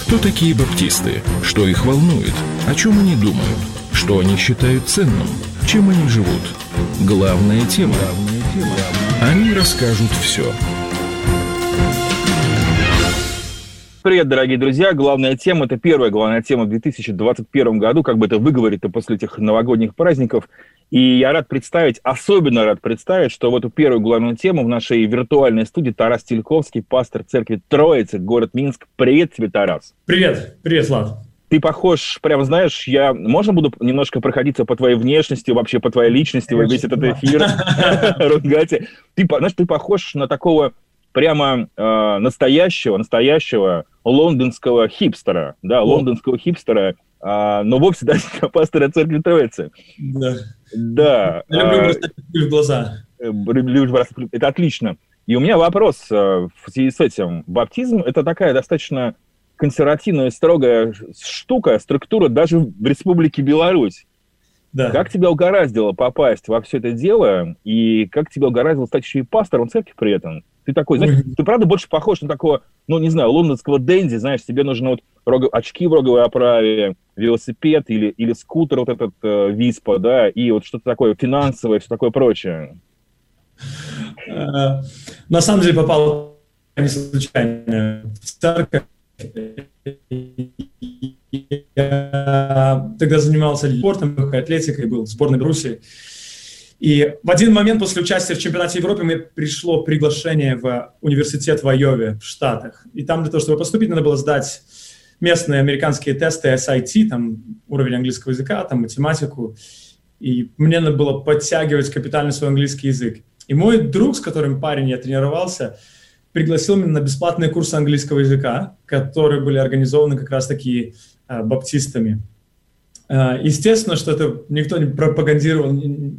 Кто такие баптисты? Что их волнует? О чем они думают? Что они считают ценным? Чем они живут? Главная тема. Они расскажут все. Привет, дорогие друзья. Главная тема, это первая главная тема в 2021 году, как бы это выговорить-то после этих новогодних праздников. И я особенно рад представить, что в эту первую главную тему в нашей виртуальной студии Тарас Тельковский, пастор церкви Троицы, город Минск. Привет тебе, Тарас. Привет, Влад. Ты похож, прям знаешь, можно буду немножко проходиться по твоей внешности, вообще по твоей личности, весь этот эфир, ругать. Ты похож на такого прямо настоящего лондонского хипстера, но вовсе даже пастора церкви Троицы. Да. Я люблю бросать пыль в глаза. Это отлично. И у меня вопрос в связи с этим. Баптизм – это такая достаточно консервативная, строгая структура даже в Республике Беларусь. Да. Как тебя угораздило попасть во все это дело, и как тебя угораздило стать еще и пастором церкви при этом? Ты такой, знаешь, ты правда больше похож на такого, лондонского денди, знаешь, тебе нужны очки в роговой оправе, велосипед или скутер вот этот Виспа, да, и вот что-то такое финансовое, все такое прочее. На самом деле попал не случайно в церковь. Я тогда занимался спортом, атлетикой, был в сборной Беларуси. И в один момент после участия в чемпионате Европы мне пришло приглашение в университет в Айове, в Штатах. И там для того, чтобы поступить, надо было сдать местные американские тесты SAT, там уровень английского языка, там математику. И мне надо было подтягивать капитально свой английский язык. И мой друг, с которым я тренировался, пригласил меня на бесплатные курсы английского языка, которые были организованы как раз-таки баптистами. Естественно, что это никто не пропагандировал,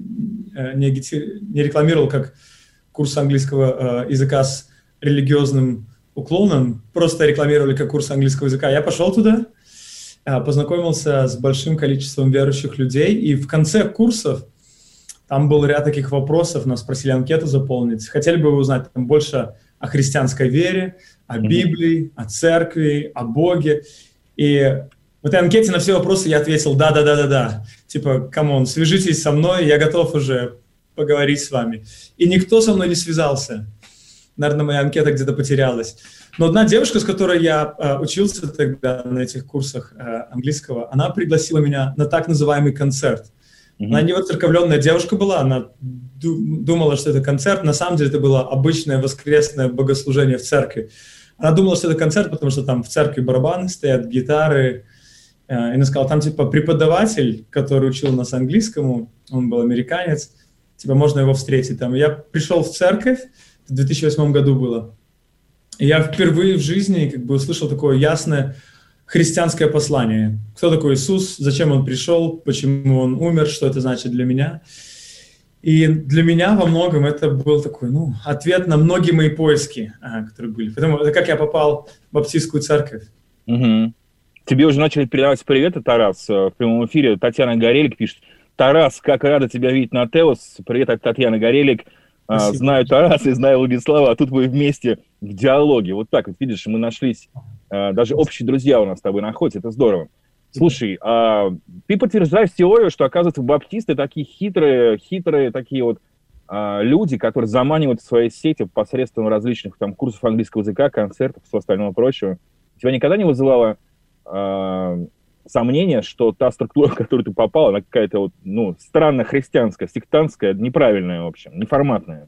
не рекламировал как курс английского языка с религиозным уклоном, просто рекламировали как курс английского языка. Я пошел туда, познакомился с большим количеством верующих людей, и в конце курсов там был ряд таких вопросов, нас просили анкету заполнить. Хотели бы вы узнать там больше о христианской вере, о Библии, о церкви, о Боге. И в этой анкете на все вопросы я ответил да. Типа, камон, свяжитесь со мной, я готов уже поговорить с вами. И никто со мной не связался. Наверное, моя анкета где-то потерялась. Но одна девушка, с которой я учился тогда на этих курсах английского, она пригласила меня на так называемый концерт. Она не воцерковленная девушка была, она думала, что это концерт. На самом деле это было обычное воскресное богослужение в церкви. Она думала, что это концерт, потому что там в церкви барабаны стоят, гитары. И она сказала, там типа преподаватель, который учил нас английскому, он был американец, типа можно его встретить там. Я пришел в церковь, в 2008 году было, и я впервые в жизни услышал такое ясное христианское послание. Кто такой Иисус, зачем Он пришел, почему Он умер, что это значит для меня. И для меня во многом это был такой, ответ на многие мои поиски, которые были. Потому это как я попал в баптистскую церковь. Угу. Тебе уже начали передавать приветы, Тарас, в прямом эфире. Татьяна Горелик пишет. Тарас, как рада тебя видеть на Теос. Привет от Татьяны Горелик. Спасибо. Знаю Тараса и знаю Владислава, а тут вы вместе в диалоге. Вот так вот, видишь, мы нашлись. Даже общие друзья у нас с тобой находятся, это здорово. Слушай, ты подтверждаешь теорию, что, оказывается, баптисты такие хитрые такие вот люди, которые заманивают в свои сети посредством различных там курсов английского языка, концертов и всего остального прочего. Тебя никогда не вызывало сомнение, что та структура, в которую ты попал, она какая-то странно христианская, сектантская, неправильная, в общем, неформатная?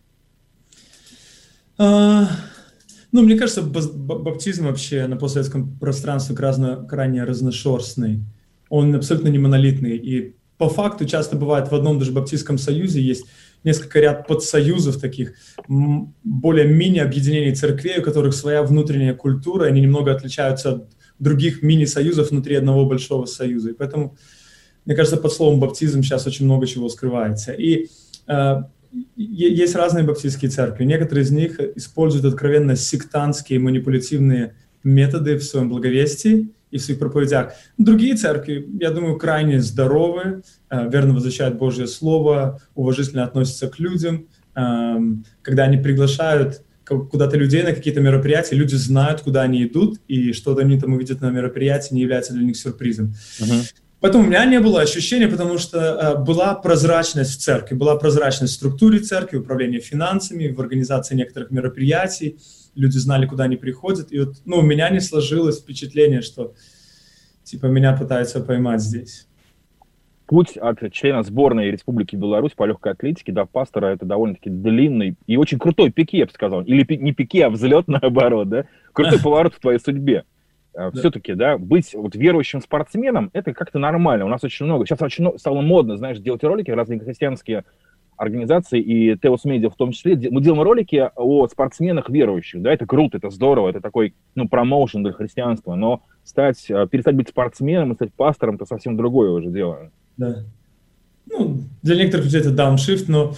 Мне кажется, баптизм вообще на постсоветском пространстве крайне разношерстный. Он абсолютно не монолитный. И по факту часто бывает в одном даже баптистском союзе есть несколько ряд подсоюзов таких, более мини-объединений церквей, у которых своя внутренняя культура, они немного отличаются от других мини-союзов внутри одного большого союза. И поэтому, мне кажется, под словом баптизм сейчас очень много чего скрывается. И есть разные баптистские церкви. Некоторые из них используют откровенно сектантские манипулятивные методы в своем благовестии и в своих проповедях. Другие церкви, я думаю, крайне здоровы, верно возвещают Божье Слово, уважительно относятся к людям. Когда они приглашают куда-то людей на какие-то мероприятия, люди знают, куда они идут, и что они там увидят на мероприятии, не является для них сюрпризом. Поэтому у меня не было ощущения, потому что была прозрачность в церкви, была прозрачность в структуре церкви, управление финансами, в организации некоторых мероприятий, люди знали, куда они приходят, и вот, у меня не сложилось впечатление, что типа меня пытаются поймать здесь. Путь от члена сборной Республики Беларусь по легкой атлетике до пастора — это довольно-таки длинный и очень крутой пике, я бы сказал. Или не пике, а взлет, наоборот, да? Крутой поворот в твоей судьбе. Все-таки, да, быть вот верующим спортсменом — это как-то нормально. У нас очень много. Сейчас очень стало модно, знаешь, делать ролики, разные христианские организации, и Теос Медиа в том числе. Мы делаем ролики о спортсменах верующих, да, это круто, это здорово, это такой, промоушен для христианства. Но перестать быть спортсменом и стать пастором — это совсем другое уже дело. Да. Для некоторых людей это дауншифт, но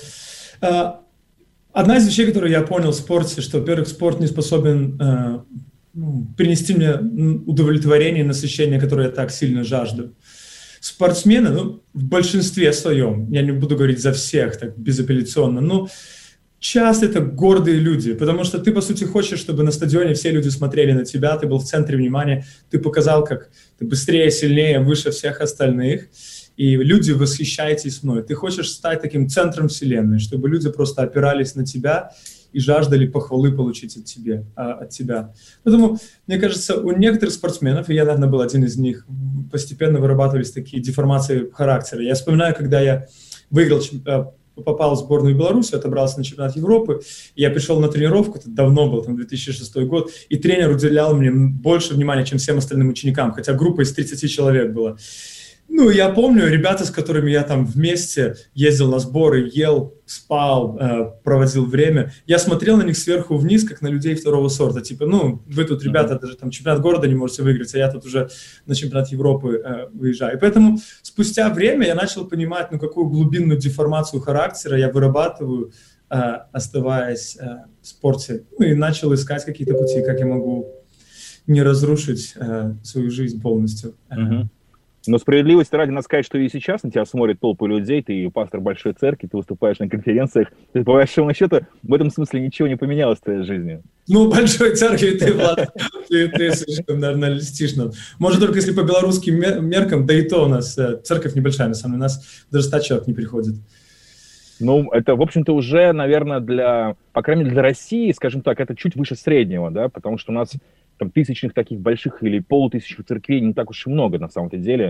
одна из вещей, которую я понял в спорте, что, во-первых, спорт не способен принести мне удовлетворение, насыщение, которое я так сильно жажду. Спортсмены, в большинстве своем, я не буду говорить за всех так безапелляционно, но часто это гордые люди, потому что ты, по сути, хочешь, чтобы на стадионе все люди смотрели на тебя, ты был в центре внимания, ты показал, как ты быстрее, сильнее, выше всех остальных, и люди восхищаетесь мной. Ты хочешь стать таким центром вселенной, чтобы люди просто опирались на тебя и жаждали похвалы получить от тебя. Поэтому, мне кажется, у некоторых спортсменов, и я, наверное, был один из них, постепенно вырабатывались такие деформации характера. Я вспоминаю, когда я попал в сборную Беларуси, отобрался на чемпионат Европы, и я пришел на тренировку, это давно был, 2006 год, и тренер уделял мне больше внимания, чем всем остальным ученикам, хотя группа из 30 человек была. Я помню, ребята, с которыми я там вместе ездил на сборы, ел, спал, проводил время, я смотрел на них сверху вниз, как на людей второго сорта. Типа, вы тут, ребята, даже там чемпионат города не можете выиграть, а я тут уже на чемпионат Европы выезжаю. И поэтому спустя время я начал понимать, какую глубинную деформацию характера я вырабатываю, оставаясь в спорте. И начал искать какие-то пути, как я могу не разрушить свою жизнь полностью. Но справедливости ради, надо сказать, что и сейчас на тебя смотрят толпы людей, ты пастор большой церкви, ты выступаешь на конференциях, ты, по большому счету, в этом смысле ничего не поменялось в твоей жизни. Большой церкви ты, Влад, ты слишком, наверное, льстишь нам. Может, только если по белорусским меркам, да и то у нас церковь небольшая, на самом деле, у нас даже 100 человек не приходит. Это, в общем-то, уже, наверное, по крайней мере, для России, скажем так, это чуть выше среднего, да, потому что у нас там тысячных таких больших или полутысячных церквей не так уж и много, на самом-то деле.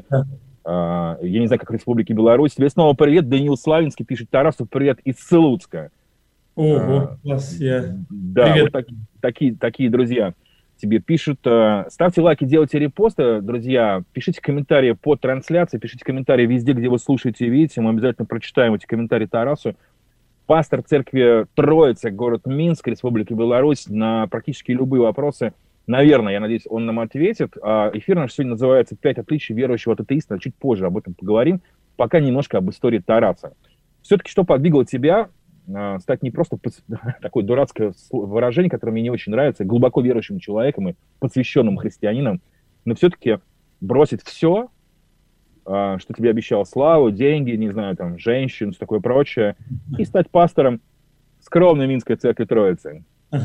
Я не знаю, как в Республике Беларусь. Тебе снова привет, Даниил Славинский пишет: Тарасу привет из Слуцка. Ого, класс, Да, привет. Вот такие друзья тебе пишут. Ставьте лайки, делайте репосты, друзья. Пишите комментарии под трансляцией, пишите комментарии везде, где вы слушаете и видите. Мы обязательно прочитаем эти комментарии Тарасу. Пастор церкви Троица, город Минск, Республика Беларусь, на практически любые вопросы. Наверное, я надеюсь, он нам ответит. Эфир наш сегодня называется «5 отличий верующего от атеиста». Чуть позже об этом поговорим. Пока немножко об истории Тараса. Все-таки что подвигло тебя стать не просто такое дурацкое выражение, которое мне не очень нравится, глубоко верующим человеком и посвященным христианином, но все-таки бросить все, что тебе обещал славу, деньги, не знаю, там, женщин, все такое прочее, и стать пастором скромной Минской церкви Троицы?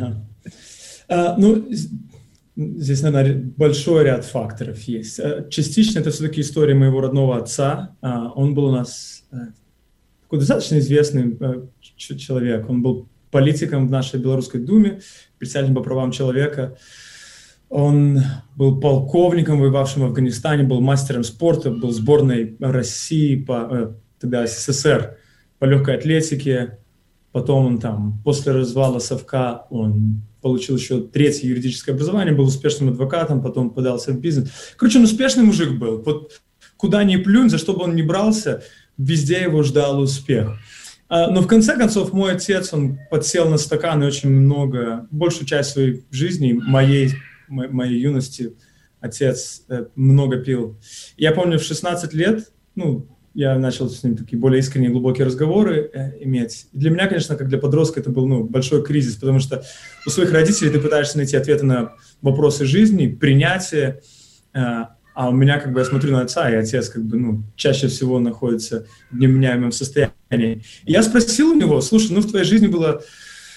Здесь, наверное, большой ряд факторов есть. Частично это все-таки история моего родного отца. Он был у нас такой достаточно известный человек. Он был политиком в нашей Белорусской думе, председателем по правам человека. Он был полковником, воевавшим в Афганистане, был мастером спорта, был в сборной России, тогда СССР, по легкой атлетике. Потом он после развала Совка, он получил еще 3-е юридическое образование, был успешным адвокатом, потом подался в бизнес. Короче, он успешный мужик был. Вот куда ни плюнь, за что бы он ни брался, везде его ждал успех. Но в конце концов мой отец, он подсел на стакан и большую часть своей жизни, моей юности, отец много пил. Я помню, в 16 лет, я начал с ним такие более искренние, глубокие разговоры иметь. И для меня, конечно, как для подростка, это был большой кризис, потому что у своих родителей ты пытаешься найти ответы на вопросы жизни, принятие, а у меня, я смотрю на отца, и отец, чаще всего находится в невменяемом состоянии. И я спросил у него: слушай, в твоей жизни было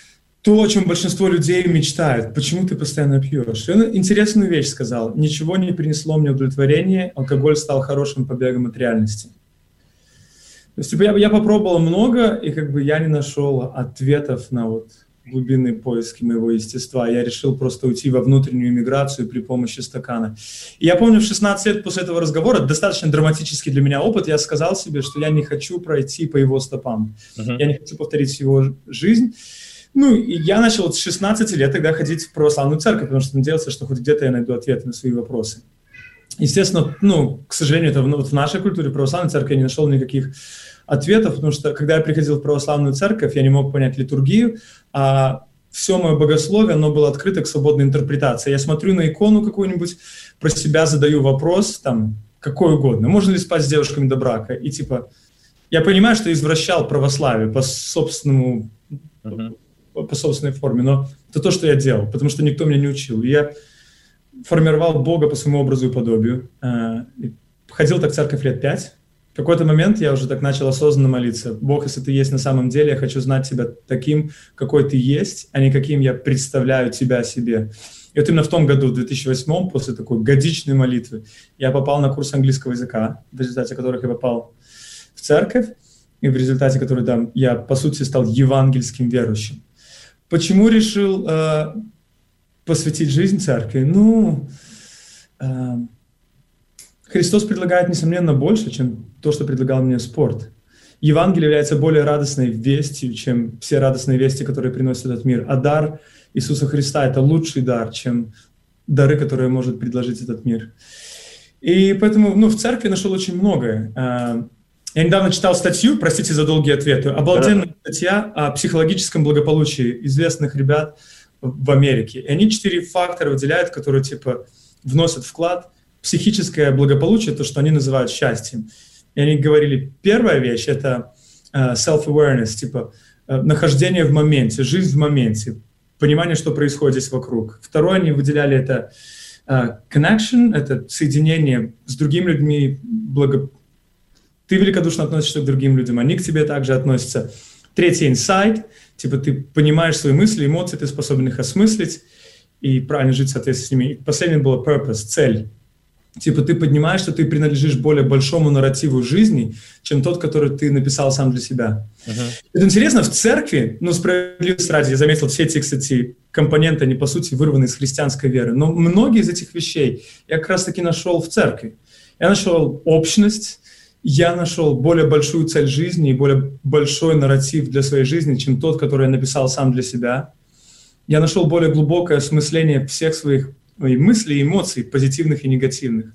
то, о чем большинство людей мечтает. Почему ты постоянно пьешь? И он интересную вещь сказал. Ничего не принесло мне удовлетворения, алкоголь стал хорошим побегом от реальности. То есть я попробовал много, и как бы я не нашел ответов на вот глубинные поиски моего естества. Я решил просто уйти во внутреннюю миграцию при помощи стакана. И я помню, в 16 лет после этого разговора, достаточно драматический для меня опыт, я сказал себе, что я не хочу пройти по его стопам. Я не хочу повторить его жизнь. Ну, и я начал вот с 16 лет тогда ходить в православную церковь, потому что надеялся, что хоть где-то я найду ответы на свои вопросы. Естественно, ну, к сожалению, это вот в нашей культуре православной церкви я не нашел никаких ответов, потому что, когда я приходил в православную церковь, я не мог понять литургию, а все мое богословие, оно было открыто к свободной интерпретации. Я смотрю на икону какую-нибудь, про себя задаю вопрос, там, какой угодно. Можно ли спать с девушками до брака? И типа, я понимаю, что извращал православие по собственному... по собственной форме, но это то, что я делал, потому что никто меня не учил. И я формировал Бога по своему образу и подобию. Ходил так в церковь лет 5. В какой-то момент я уже так начал осознанно молиться. Бог, если ты есть на самом деле, я хочу знать тебя таким, какой ты есть, а не каким я представляю тебя себе. И вот именно в том году, в 2008, после такой годичной молитвы, я попал на курс английского языка, в результате которых я попал в церковь, и в результате которой там, я, по сути, стал евангельским верующим. Почему решил посвятить жизнь церкви? Ну, Христос предлагает, несомненно, больше, чем то, что предлагал мне спорт. Евангелие является более радостной вестью, чем все радостные вести, которые приносит этот мир. А дар Иисуса Христа – это лучший дар, чем дары, которые может предложить этот мир. И поэтому, ну, в церкви нашел очень многое. Я недавно читал статью, простите за долгие ответы, обалденная статья о психологическом благополучии известных ребят в Америке. И они 4 фактора выделяют, которые типа вносят вклад в психическое благополучие, то, что они называют счастьем. И они говорили, первая вещь – это self-awareness, типа нахождение в моменте, жизнь в моменте, понимание, что происходит здесь вокруг. Второе, они выделяли это connection, это соединение с другими людьми, ты великодушно относишься к другим людям, они к тебе также относятся. Третий insight, типа ты понимаешь свои мысли, эмоции, ты способен их осмыслить и правильно жить в соответствии с ними. И последнее было purpose, цель. Типа ты понимаешь, что ты принадлежишь более большому нарративу жизни, чем тот, который ты написал сам для себя. Это интересно, в церкви, ну, справедливости ради, я заметил, все эти, кстати, компоненты, они, по сути, вырваны из христианской веры. Но многие из этих вещей я как раз-таки нашел в церкви. Я нашел общность, я нашел более большую цель жизни и более большой нарратив для своей жизни, чем тот, который я написал сам для себя. Я нашел более глубокое осмысление всех своих мыслей и эмоций, позитивных и негативных.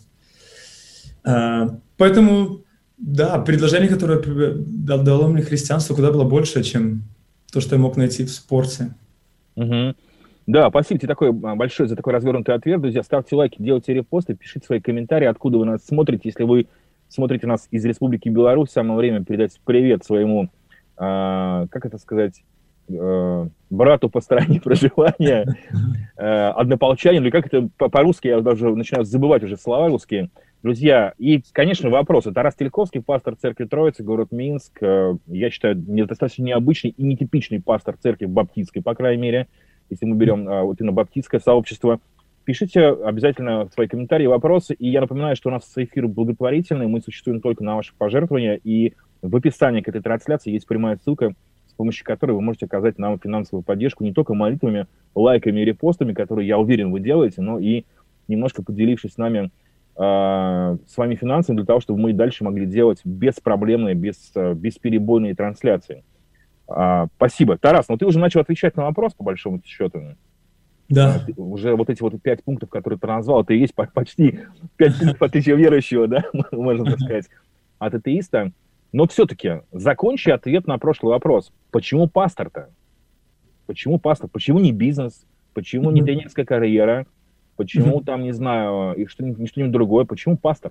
Поэтому, да, предложение, которое дало мне христианство, куда было больше, чем то, что я мог найти в спорте. Да, спасибо тебе такое большое за такой развернутый ответ. Друзья, ставьте лайки, делайте репосты, пишите свои комментарии, откуда вы нас смотрите. Если вы смотрите нас из Республики Беларусь, самое время передать привет своему, как это сказать, брату по стране проживания, однополчанину, или как это по-русски, я даже начинаю забывать уже слова русские. Друзья, и, конечно, вопрос. Тарас Тельковский, пастор церкви Троицы, город Минск. Я считаю, достаточно необычный и нетипичный пастор церкви баптистской, по крайней мере, если мы берем вот именно баптистское сообщество. Пишите обязательно свои комментарии, вопросы. И я напоминаю, что у нас эфир благотворительный, мы существуем только на ваши пожертвования. И в описании к этой трансляции есть прямая ссылка, с помощью которой вы можете оказать нам финансовую поддержку не только молитвами, лайками и репостами, которые, я уверен, вы делаете, но и немножко поделившись с нами своими финансами, для того, чтобы мы и дальше могли делать беспроблемные, бесперебойные трансляции. Спасибо. Тарас, ты уже начал отвечать на вопрос, по большому счету. Да. Уже вот эти 5 пунктов, которые ты назвал, это и есть почти 5 пунктов отличия верующего, да, можно так сказать, от атеиста. Но все-таки закончи ответ на прошлый вопрос. Почему пастор-то? Почему пастор? Почему не бизнес? Почему не тренерская карьера? Почему там, не знаю, и что-нибудь другое? Почему пастор?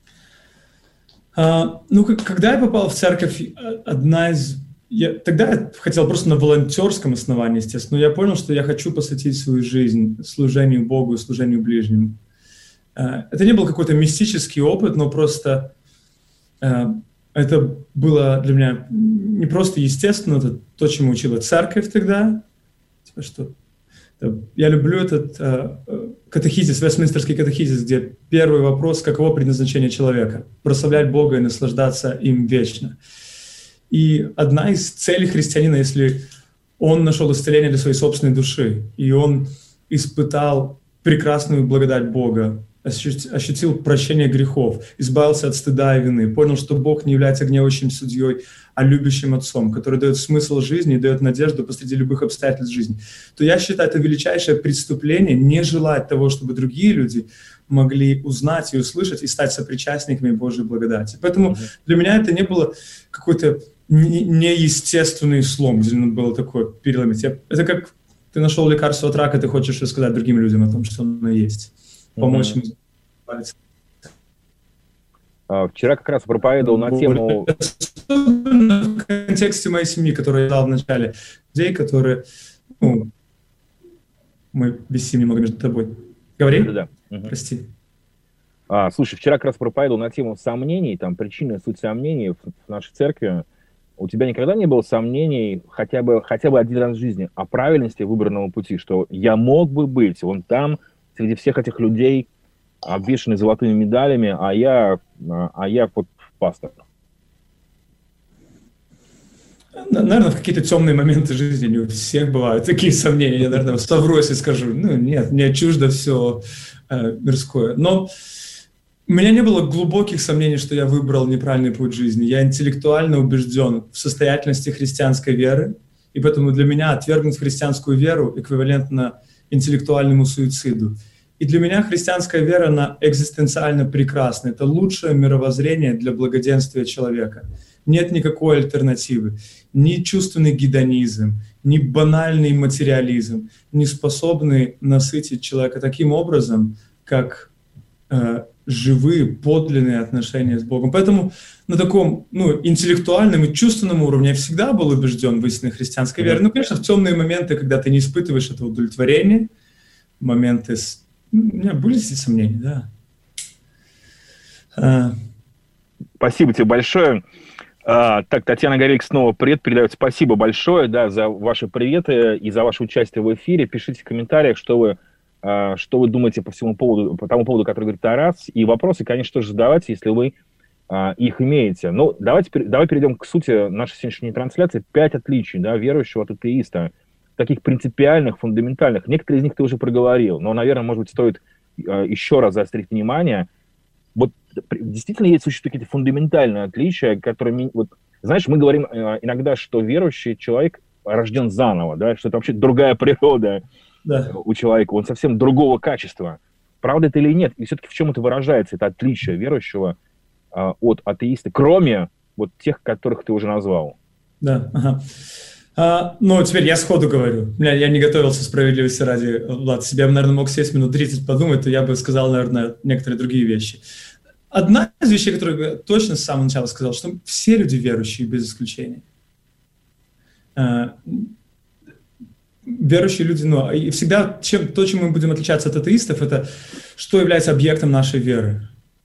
Когда я попал в церковь, тогда я хотел просто на волонтерском основании, естественно, но я понял, что я хочу посвятить свою жизнь служению Богу и служению ближним. Это не был какой-то мистический опыт, но просто это было для меня не просто естественно, это то, чему учила церковь тогда. Типа что? Я люблю этот катехизис, Вестминстерский катехизис, где первый вопрос, каково предназначение человека? Прославлять Бога и наслаждаться им вечно. И одна из целей христианина, если он нашел исцеление для своей собственной души, и он испытал прекрасную благодать Бога, ощутил прощение грехов, избавился от стыда и вины, понял, что Бог не является гневающим судьей, а любящим отцом, который дает смысл жизни и дает надежду посреди любых обстоятельств жизни, то я считаю, это величайшее преступление не желать того, чтобы другие люди могли узнать и услышать и стать сопричастниками Божьей благодати. Поэтому для меня это не было какой-то неестественный слом, где надо было такое переломить. Это как ты нашел лекарство от рака, ты хочешь рассказать другим людям о том, что оно есть. Помочь им избавиться. Вчера как раз проповедовал на тему... Особенно в контексте моей семьи, которую я дал в начале. Людей, которые... мы висим немного между тобой. Говори? Да. Прости. Слушай, вчера как раз проповедовал на тему сомнений, там причина и суть сомнений в нашей церкви. У тебя никогда не было сомнений хотя бы один раз в жизни о правильности выбранного пути, что я мог бы быть вон там, среди всех этих людей, обвешанный золотыми медалями, а я вот пастор? Наверное, в какие-то темные моменты жизни не у всех бывают такие сомнения. Я, наверное, совру, если скажу, нет, мне чуждо все мирское. Но у меня не было глубоких сомнений, что я выбрал неправильный путь жизни. Я интеллектуально убежден в состоятельности христианской веры, и поэтому для меня отвергнуть христианскую веру эквивалентно интеллектуальному суициду. И для меня христианская вера, она экзистенциально прекрасна. Это лучшее мировоззрение для благоденствия человека. Нет никакой альтернативы. Ни чувственный гедонизм, ни банальный материализм не способны насытить человека таким образом, как живые, подлинные отношения с Богом. Поэтому на таком интеллектуальном и чувственном уровне я всегда был убежден в истинной христианской вере. Ну, конечно, в темные моменты, когда ты не испытываешь это удовлетворение, моменты... У меня были здесь сомнения, да. Спасибо тебе большое. Так, Татьяна Горелик снова привет передает. Спасибо большое, да, за ваши приветы и за ваше участие в эфире. Пишите в комментариях, что вы думаете по тому поводу, который говорит Тарас. И вопросы, конечно, тоже задавайте, если вы их имеете. Ну, давай перейдем к сути нашей сегодняшней трансляции. 5 отличий, да, верующего от атеиста. Таких принципиальных, фундаментальных. Некоторые из них ты уже проговорил, но, наверное, может быть, стоит еще раз заострить внимание. Вот действительно существуют какие-то фундаментальные отличия, которые... Вот, знаешь, мы говорим иногда, что верующий человек рожден заново, да, что это вообще другая природа у человека, он совсем другого качества. Правда это или нет? И все-таки в чем это выражается, это отличие верующего от атеиста, кроме вот тех, которых ты уже назвал? Да, ага. Ну, теперь я сходу говорю. Я не готовился, справедливости ради, Влад. Если бы я, наверное, мог сесть минут 30 подумать, то я бы сказал, наверное, некоторые другие вещи. Одна из вещей, которую я точно с самого начала сказал, что все люди верующие, без исключения. Верующие люди, и всегда то, чем мы будем отличаться от атеистов, это что является объектом нашей веры.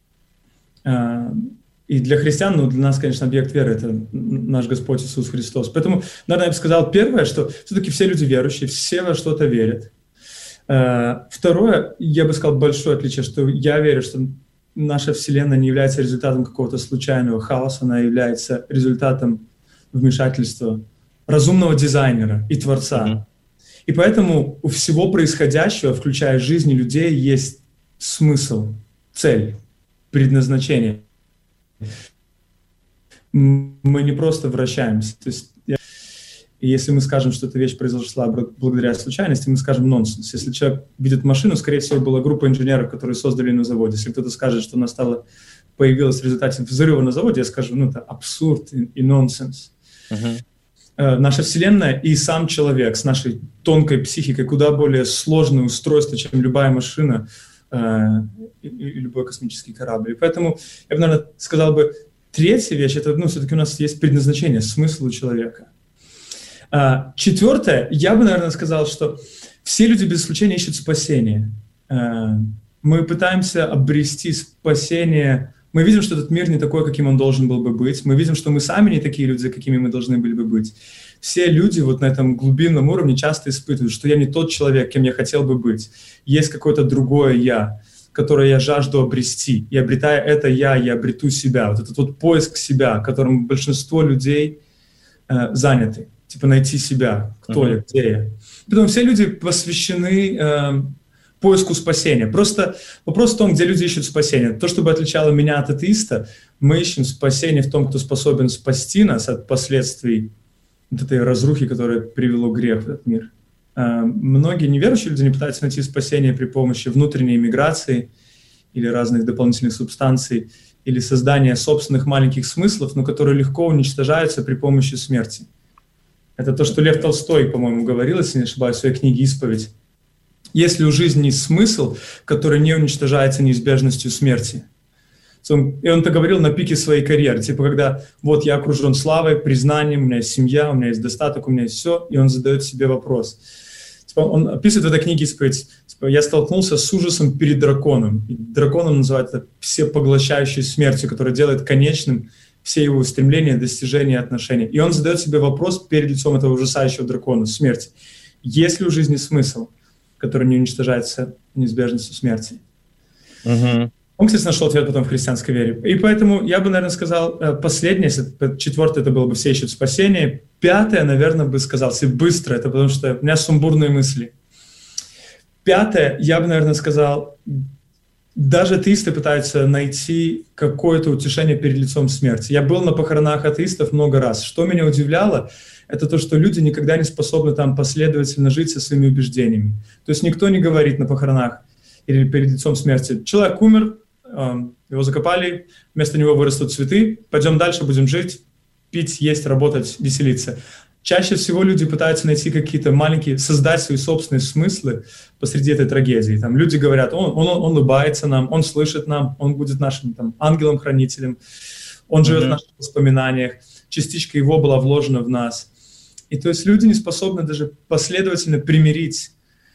И для христиан, для нас, конечно, объект веры – это наш Господь Иисус Христос. Поэтому, наверное, я бы сказал первое, что все-таки все люди верующие, все во что-то верят. Второе, я бы сказал, большое отличие, что я верю, что наша Вселенная не является результатом какого-то случайного хаоса, она является результатом вмешательства разумного дизайнера и Творца. И поэтому у всего происходящего, включая жизни людей, есть смысл, цель, предназначение. Мы не просто вращаемся. То есть, если мы скажем, что эта вещь произошла благодаря случайности, мы скажем нонсенс. Если человек видит машину, скорее всего, была группа инженеров, которые создали ее на заводе. Если кто-то скажет, что она появилась в результате взрыва на заводе, я скажу, это абсурд и нонсенс. Наша Вселенная и сам человек с нашей тонкой психикой куда более сложное устройство, чем любая машина и любой космический корабль. И поэтому я бы, наверное, сказал бы, третья вещь, это, все-таки у нас есть предназначение, смысл у человека. Четвертое, я бы, наверное, сказал, что все люди без исключения ищут спасение. Мы пытаемся обрести спасение. Мы видим, что этот мир не такой, каким он должен был бы быть. Мы видим, что мы сами не такие люди, какими мы должны были бы быть. все люди вот на этом глубинном уровне часто испытывают, что я не тот человек, кем я хотел бы быть. Есть какое-то другое «я», которое я жажду обрести. И обретая это «я обрету себя». Вот этот вот поиск себя, которым большинство людей заняты. Типа найти себя, кто я, где я. Поэтому все люди посвящены поиску спасения. Просто вопрос в том, где люди ищут спасение. То, чтобы отличало меня от атеиста, мы ищем спасение в том, кто способен спасти нас от последствий вот этой разрухи, которая привела грех в этот мир. Многие неверующие люди не пытаются найти спасение при помощи внутренней миграции или разных дополнительных субстанций, или создания собственных маленьких смыслов, но которые легко уничтожаются при помощи смерти. Это то, что Лев Толстой, по-моему, говорил, если не ошибаюсь, в своей книге «Исповедь». Есть ли у жизни смысл, который не уничтожается неизбежностью смерти? И он это говорил на пике своей карьеры. Типа, когда вот я окружен славой, признанием, у меня есть семья, у меня есть достаток, у меня есть все, и он задает себе вопрос. Типа, он описывает в этой книге «Исповедь». Типа, я столкнулся с ужасом перед драконом. И драконом называют это всепоглощающей смертью, которая делает конечным все его устремления, достижения и отношения. И он задает себе вопрос перед лицом этого ужасающего дракона, смерти. Есть ли у жизни смысл, который не уничтожается неизбежностью смерти? Он, кстати, нашел ответ потом в христианской вере. И поэтому я бы, наверное, сказал последнее, четвертое, это было бы «Все ищут спасение». Пятое, наверное, бы сказал, если быстро, это потому что у меня сумбурные мысли. Пятое, я бы, наверное, сказал, даже атеисты пытаются найти какое-то утешение перед лицом смерти. Я был на похоронах атеистов много раз. Что меня удивляло, это то, что люди никогда не способны там последовательно жить со своими убеждениями. То есть никто не говорит на похоронах или перед лицом смерти: человек умер, его закопали, вместо него вырастут цветы, пойдем дальше, будем жить, пить, есть, работать, веселиться. Чаще всего люди пытаются найти какие-то маленькие, создать свои собственные смыслы посреди этой трагедии. Там люди говорят: он улыбается нам, он слышит нам, он будет нашим там ангелом-хранителем, он живет в наших воспоминаниях, частичка его была вложена в нас. И то есть люди не способны даже последовательно примирить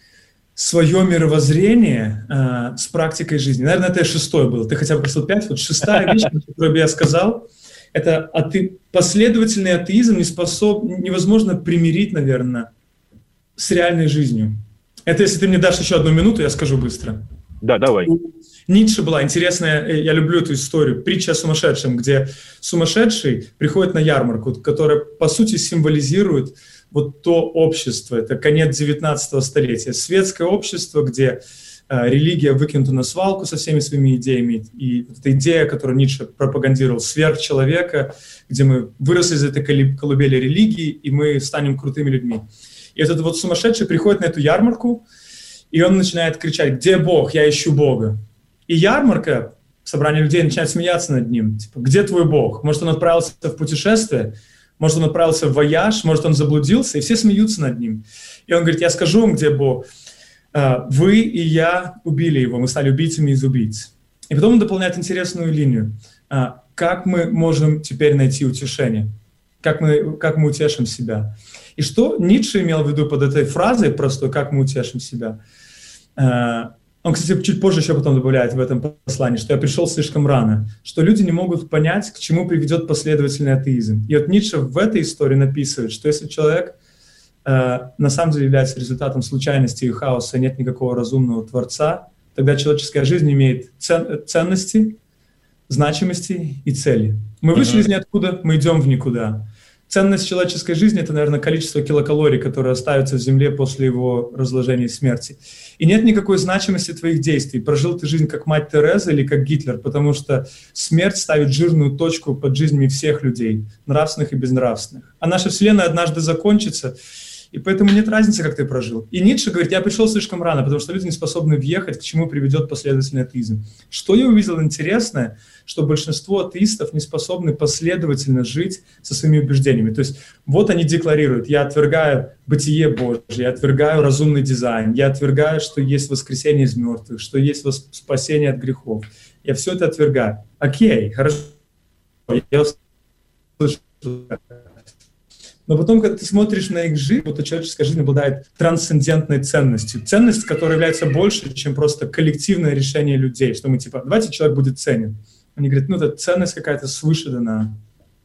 свое мировоззрение с практикой жизни. Наверное, это шестое было. Ты хотя бы просил 5. Вот шестая вещь, которую я сказал, это последовательный атеизм невозможно примирить, наверное, с реальной жизнью. Это если ты мне дашь еще 1 минуту, я скажу быстро. Да, давай. Ницше была интересная, я люблю эту историю, притча о сумасшедшем, где сумасшедший приходит на ярмарку, которая, по сути, символизирует вот то общество, это конец 19 столетия, светское общество, где религия выкинута на свалку со всеми своими идеями, и вот эта идея, которую Ницше пропагандировал, сверхчеловека, где мы выросли из этой колыбели религии, и мы станем крутыми людьми. И этот вот сумасшедший приходит на эту ярмарку, и он начинает кричать: «Где Бог? Я ищу Бога». И ярмарка, собрание людей начинает смеяться над ним. Типа: «Где твой Бог? Может, он отправился в путешествие? Может, он отправился в вояж? Может, он заблудился?» И все смеются над ним. И он говорит: «Я скажу вам, где Бог. Вы и я убили его, мы стали убийцами из убийц». И потом он дополняет интересную линию. Как мы можем теперь найти утешение? Как мы утешим себя? И что Ницше имел в виду под этой фразой простой «как мы утешим себя»? Он, кстати, чуть позже еще потом добавляет в этом послании, что я пришел слишком рано, что люди не могут понять, к чему приведет последовательный атеизм. И вот Ницше в этой истории написывает, что если человек на самом деле является результатом случайности и хаоса, нет никакого разумного Творца, тогда человеческая жизнь имеет ценности, значимости и цели. Мы вышли из ниоткуда, мы идем в никуда. Ценность человеческой жизни – это, наверное, количество килокалорий, которые остаются в земле после его разложения и смерти. И нет никакой значимости твоих действий. Прожил ты жизнь как мать Тереза или как Гитлер, потому что смерть ставит жирную точку под жизнями всех людей, нравственных и безнравственных. А наша Вселенная однажды закончится, и поэтому нет разницы, как ты прожил. И Ницше говорит: я пришел слишком рано, потому что люди не способны въехать, к чему приведет последовательный атеизм. Что я увидел интересное, что большинство атеистов не способны последовательно жить со своими убеждениями. То есть вот они декларируют: я отвергаю бытие Божье, я отвергаю разумный дизайн, я отвергаю, что есть воскресение из мертвых, что есть спасение от грехов. Я все это отвергаю. Окей, хорошо. Я услышал. Но потом, когда ты смотришь на их жизнь, вот человеческая жизнь обладает трансцендентной ценностью. Ценность, которая является больше, чем просто коллективное решение людей. Что мы типа: давайте человек будет ценен. Они говорят: ну это ценность какая-то свыше дана.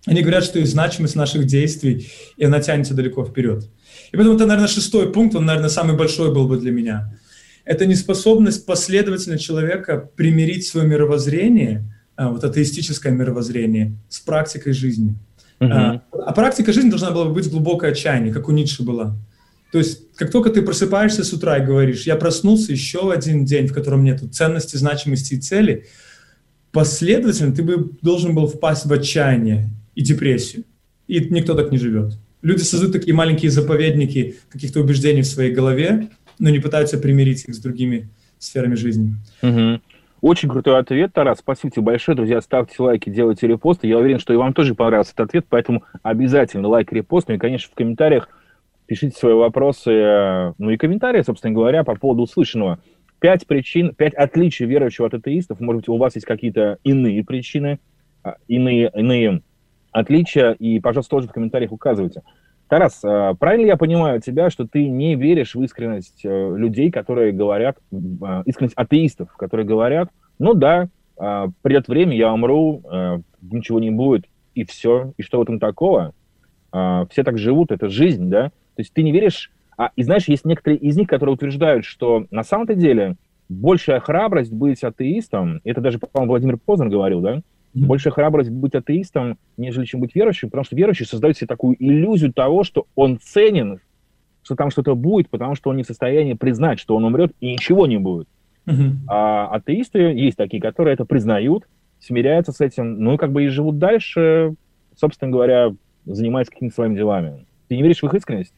Они говорят, что есть значимость наших действий, и она тянется далеко вперед. И поэтому это, наверное, 6-й пункт, он, наверное, самый большой был бы для меня. Это неспособность последовательно человека примирить свое мировоззрение, вот атеистическое мировоззрение, с практикой жизни. А практика жизни должна была быть глубокое отчаяние, как у Ницше была. То есть, как только ты просыпаешься с утра и говоришь, я проснулся, еще один день, в котором нет ценности, значимости и цели, последовательно ты бы должен был впасть в отчаяние и депрессию. И никто так не живет. Люди создают такие маленькие заповедники каких-то убеждений в своей голове, но не пытаются примирить их с другими сферами жизни. Очень крутой ответ, Тарас. Спасибо тебе большое. Друзья, ставьте лайки, делайте репосты. Я уверен, что и вам тоже понравился этот ответ, поэтому обязательно лайк, репост. Ну и, конечно, в комментариях пишите свои вопросы, ну и комментарии, собственно говоря, по поводу услышанного. 5 причин, 5 отличий верующего от атеистов. Может быть, у вас есть какие-то иные причины, иные отличия, и, пожалуйста, тоже в комментариях указывайте. Тарас, правильно я понимаю тебя, что ты не веришь в искренность людей, которые говорят, искренность атеистов, которые говорят, ну да, придет время, я умру, ничего не будет, и все, и что в этом такого? Все так живут, это жизнь, да? То есть ты не веришь, и знаешь, есть некоторые из них, которые утверждают, что на самом-то деле большая храбрость быть атеистом, это даже, по-моему, Владимир Познер говорил, да? Большая храбрость быть атеистом, нежели чем быть верующим, потому что верующий создает себе такую иллюзию того, что он ценен, что там что-то будет, потому что он не в состоянии признать, что он умрет, и ничего не будет. А атеисты есть такие, которые это признают, смиряются с этим, ну и как бы и живут дальше, собственно говоря, занимаясь какими-то своими делами. Ты не веришь в их искренность?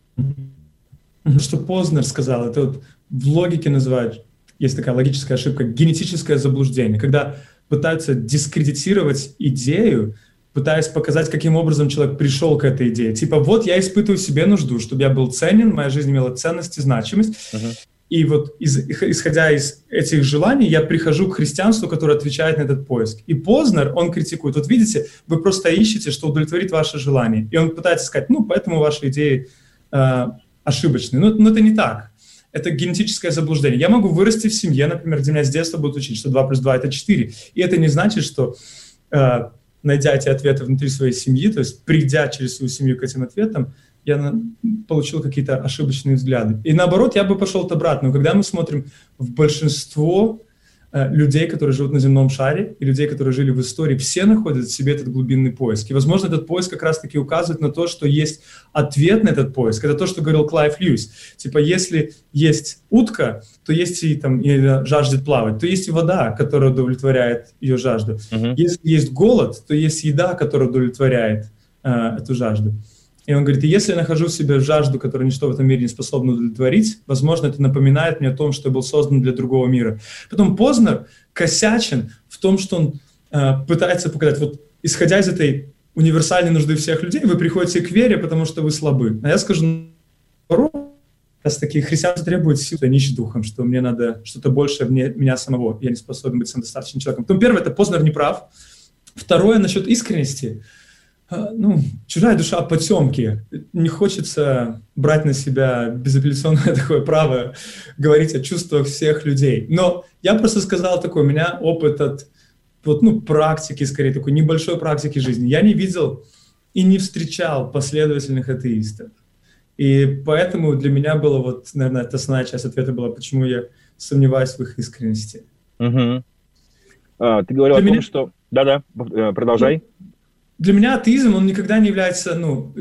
Что Познер сказал, это вот в логике называют, есть такая логическая ошибка, генетическое заблуждение, когда пытаются дискредитировать идею, пытаясь показать, каким образом человек пришел к этой идее. Типа, вот я испытываю в себе нужду, чтобы я был ценен, моя жизнь имела ценность и значимость. И вот исходя из этих желаний, я прихожу к христианству, которое отвечает на этот поиск. И Познер, он критикует. Вот видите, вы просто ищете, что удовлетворит ваше желание. И он пытается сказать, ну, поэтому ваши идеи ошибочные. Но это не так. Это генетическое заблуждение. Я могу вырасти в семье, например, где меня с детства будут учить, что 2 + 2 – это 4. И это не значит, что, найдя эти ответы внутри своей семьи, то есть придя через свою семью к этим ответам, я получил какие-то ошибочные взгляды. И наоборот, я бы пошел обратно. Но когда мы смотрим в большинство людей, которые живут на земном шаре, и людей, которые жили в истории, все находят в себе этот глубинный поиск. И, возможно, этот поиск как раз-таки указывает на то, что есть ответ на этот поиск. Это то, что говорил Клайв Льюис. Типа, если есть утка, то есть и жаждет плавать, то есть и вода, которая удовлетворяет ее жажду. Если есть голод, то есть еда, которая удовлетворяет эту жажду. И он говорит, если я нахожу в себе жажду, которую ничто в этом мире не способно удовлетворить, возможно, это напоминает мне о том, что я был создан для другого мира. Потом Познер косячен в том, что он пытается показать, вот исходя из этой универсальной нужды всех людей, вы приходите к вере, потому что вы слабы. А я скажу, раз-таки христианство требует сил, что я нищий духом, что мне надо что-то большее меня самого, я не способен быть самодостаточным человеком. Потом первое, это Познер не прав. Второе, насчет искренности. Чужая душа потемки. Не хочется брать на себя безапелляционное такое право говорить о чувствах всех людей. Но я просто сказал такой, у меня опыт от практики, скорее, такой небольшой практики жизни. Я не видел и не встречал последовательных атеистов. И поэтому для меня было, наверное, это основная часть ответа была, почему я сомневаюсь в их искренности. Ты говорил о том, что... Да-да, продолжай. Для меня атеизм, он никогда не является,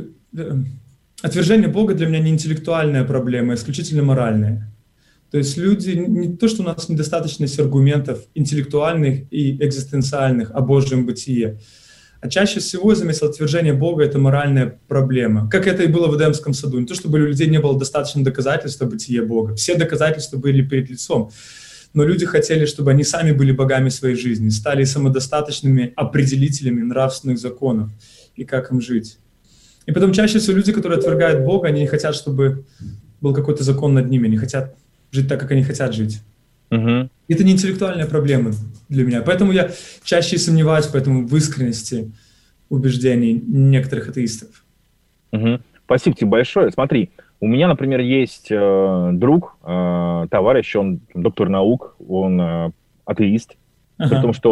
отвержение Бога для меня не интеллектуальная проблема, а исключительно моральная. То есть люди, не то, что у нас недостаточно есть аргументов интеллектуальных и экзистенциальных о Божьем бытие, а чаще всего, я заметил, отвержение Бога – это моральная проблема. Как это и было в Эдемском саду. Не то, чтобы у людей не было достаточно доказательств о бытие Бога. Все доказательства были перед лицом. Но люди хотели, чтобы они сами были богами своей жизни, стали самодостаточными определителями нравственных законов и как им жить. И потом чаще всего люди, которые отвергают Бога, они не хотят, чтобы был какой-то закон над ними, они хотят жить так, как они хотят жить. Это не интеллектуальная проблема для меня. Поэтому я чаще сомневаюсь в искренности убеждений некоторых атеистов. Спасибо тебе большое. Смотри, у меня, например, есть друг, товарищ, он доктор наук, он атеист, при том, что он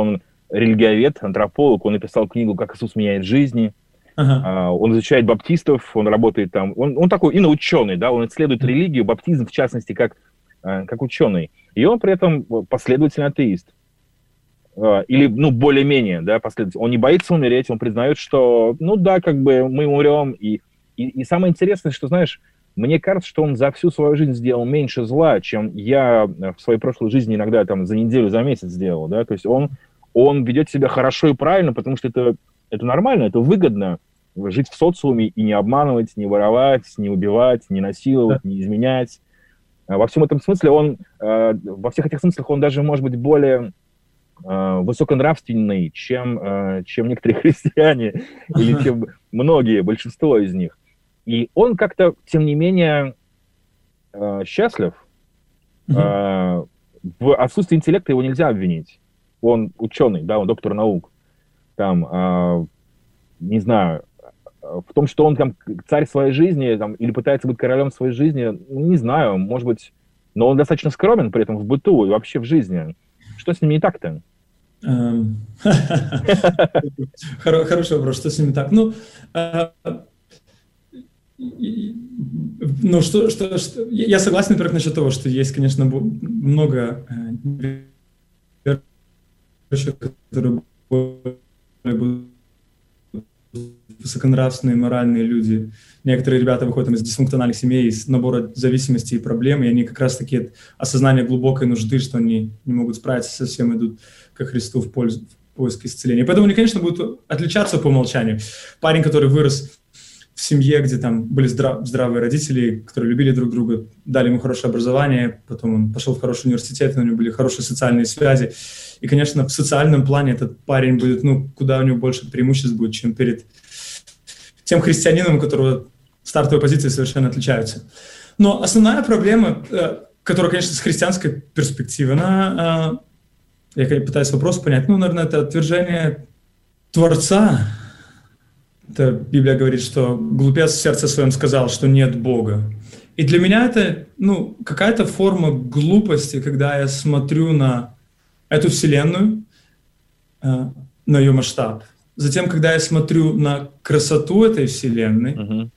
религиовед, антрополог, он написал книгу «Как Иисус меняет жизни». Он изучает баптистов, он работает там, он такой иноученый, да, он исследует религию, баптизм, в частности, как ученый. И он при этом последовательный атеист. Или, более-менее, да, последовательный. Он не боится умереть, он признает, что, как бы мы умрем. И самое интересное, что, знаешь, мне кажется, что он за всю свою жизнь сделал меньше зла, чем я в своей прошлой жизни иногда там за неделю, за месяц сделал, да. То есть он ведет себя хорошо и правильно, потому что это нормально, это выгодно жить в социуме и не обманывать, не воровать, не убивать, не насиловать, не изменять. Во всем этом смысле во всех этих смыслах он даже может быть более высоконравственный, чем некоторые христиане, или чем многие, большинство из них. И он как-то, тем не менее, счастлив. В отсутствии интеллекта его нельзя обвинить. Он ученый, да, он доктор наук. Там, не знаю, в том, что он там царь своей жизни, там, или пытается быть королем своей жизни, не знаю, может быть, но он достаточно скромен при этом в быту и вообще в жизни. Что с ним не так-то? Хороший вопрос, что с ним не так? Я согласен, во-первых, насчет того, что есть, конечно, много которые будут высоконравственные, моральные люди. Некоторые ребята выходят из дисфункциональных семей, из набора зависимостей и проблем, и они как раз-таки от осознания глубокой нужды, что они не могут справиться со всем, идут ко Христу в поиске исцеления. Поэтому они, конечно, будут отличаться по умолчанию. Парень, который вырос в семье, где там были здравые родители, которые любили друг друга, дали ему хорошее образование, потом он пошел в хороший университет, у него были хорошие социальные связи. И, конечно, в социальном плане этот парень будет, куда у него больше преимуществ будет, чем перед тем христианином, у которого стартовые позиции совершенно отличаются. Но основная проблема, которая, конечно, с христианской перспективы, я пытаюсь вопрос понять, наверное, это отвержение Творца. Это Библия говорит, что глупец в сердце своем сказал, что нет Бога. И для меня это, какая-то форма глупости, когда я смотрю на эту вселенную, на ее масштаб. Затем, когда я смотрю на красоту этой вселенной,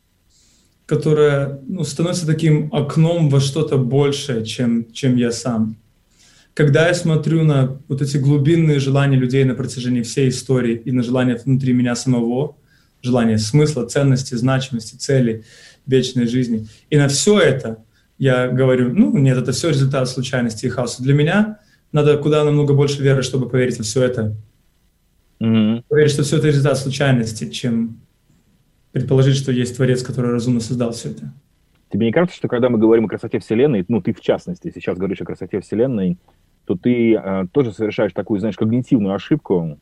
которая становится таким окном во что-то большее, чем я сам. Когда я смотрю на вот эти глубинные желания людей на протяжении всей истории и на желания внутри меня самого, желание смысла, ценности, значимости, цели, вечной жизни. И на все это я говорю, нет, это все результат случайности и хаоса. Для меня надо куда намного больше веры, чтобы поверить во все это. Поверить, что все это результат случайности, чем предположить, что есть Творец, который разумно создал все это. Тебе не кажется, что когда мы говорим о красоте Вселенной, ты в частности сейчас говоришь о красоте Вселенной, то ты тоже совершаешь такую, знаешь, когнитивную ошибку,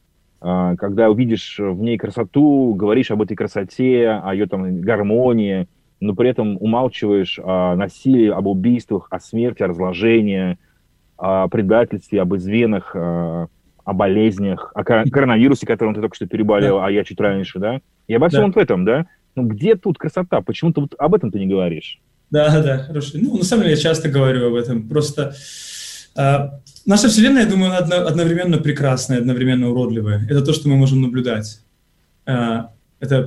когда увидишь в ней красоту, говоришь об этой красоте, о ее там гармонии, но при этом умалчиваешь о насилии, об убийствах, о смерти, о разложении, о предательстве, об изменах, о болезнях, о коронавирусе, которым ты только что переболел, а я чуть раньше, да? И обо всем этом, да? Где тут красота? Почему ты вот об этом ты не говоришь? Да, хорошо. На самом деле я часто говорю об этом. Просто наша Вселенная, я думаю, одновременно прекрасная, одновременно уродливая. Это то, что мы можем наблюдать. Мы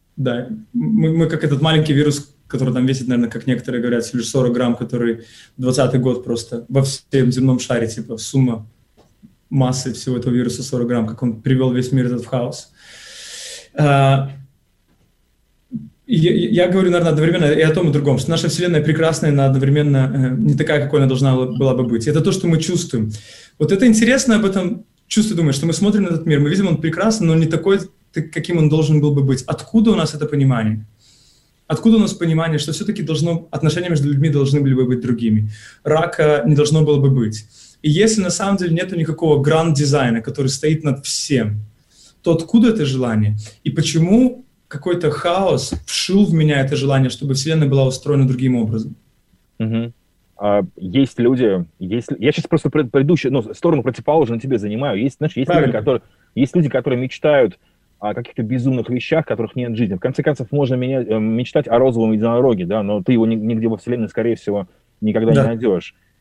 как этот маленький вирус, который там весит, наверное, как некоторые говорят, всего лишь 40 грамм, который 20-й год просто во всем земном шаре, типа сумма массы всего этого вируса 40 грамм, как он привел весь мир этот в хаос. Я говорю, наверное, одновременно и о том, и о другом, что наша Вселенная прекрасная, она одновременно не такая, какой она должна была бы быть. Это то, что мы чувствуем. Вот это интересно об этом чувство, думаешь, что мы смотрим на этот мир, мы видим, он прекрасный, но не такой, каким он должен был бы быть. Откуда у нас это понимание? Откуда у нас понимание, что все-таки отношения между людьми должны были бы быть другими? Рака не должно было бы быть. И если на самом деле нет никакого гранд-дизайна, который стоит над всем, то откуда это желание? И почему какой-то хаос вшил в меня это желание, чтобы Вселенная была устроена другим образом? Есть люди, я сейчас просто предыдущую, сторону противоположную тебе занимаю. Есть люди, которые мечтают о каких-то безумных вещах, которых нет в жизни. В конце концов, можно мечтать о розовом единороге, да, но ты его нигде во Вселенной, скорее всего, никогда не найдешь.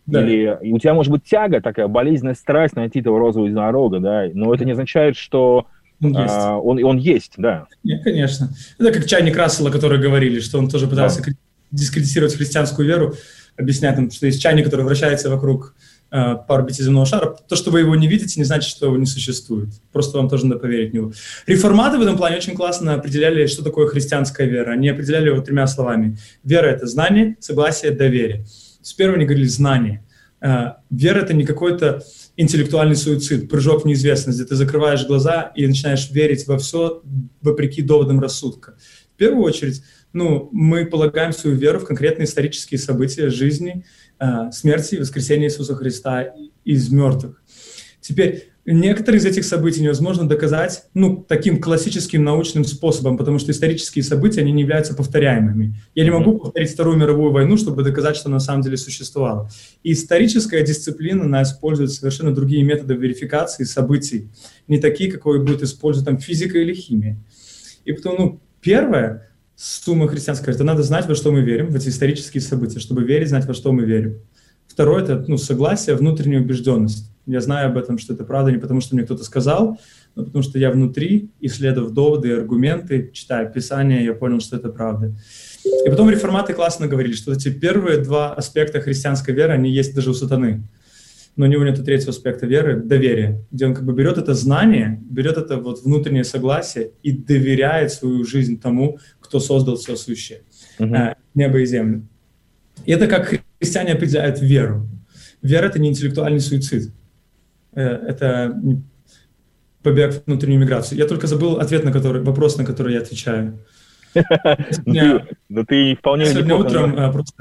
Да. Или у тебя может быть тяга, такая болезненная страсть найти этого розового единорога, да, но это не означает, что он есть, да. Нет, конечно. Это как чайник Рассела, который говорили, что он тоже пытался дискредитировать христианскую веру, объяснять нам, что есть чайник, который вращается вокруг по орбите земного шара. То, что вы его не видите, не значит, что его не существует. Просто вам тоже надо поверить в него. Реформаты в этом плане очень классно определяли, что такое христианская вера. Они определяли его 3 словами. Вера – это знание, согласие, доверие. Сперва они говорили «знание». Вера – это не какой-то интеллектуальный суицид, прыжок в неизвестность, где ты закрываешь глаза и начинаешь верить во все, вопреки доводам рассудка. В первую очередь, мы полагаем свою веру в конкретные исторические события жизни, смерти и воскресения Иисуса Христа из мертвых. Теперь, некоторые из этих событий невозможно доказать таким классическим научным способом, потому что исторические события, они не являются повторяемыми. Я не могу повторить Вторую мировую войну, чтобы доказать, что она на самом деле существовала. И историческая дисциплина, она использует совершенно другие методы верификации событий, не такие, какие будет использовать там физика или химия. И потом, первое, сумма христианская, это надо знать, во что мы верим, в эти исторические события, чтобы верить, знать, во что мы верим. Второе – это согласие, внутренняя убежденность. Я знаю об этом, что это правда не потому, что мне кто-то сказал, но потому что я внутри, исследуя доводы и аргументы, читая Писание, я понял, что это правда. И потом реформаты классно говорили, что эти первые 2 аспекта христианской веры, они есть даже у сатаны. Но у него нет 3-го аспекта веры – доверие, где он берет это знание, берет это внутреннее согласие и доверяет свою жизнь тому, кто создал все сущее, небо и землю. И это как христиане определяют веру. Вера – это не интеллектуальный суицид. Это побег в внутреннюю миграцию. Я только забыл вопрос, на который я отвечаю. Да ты вполне сегодня утром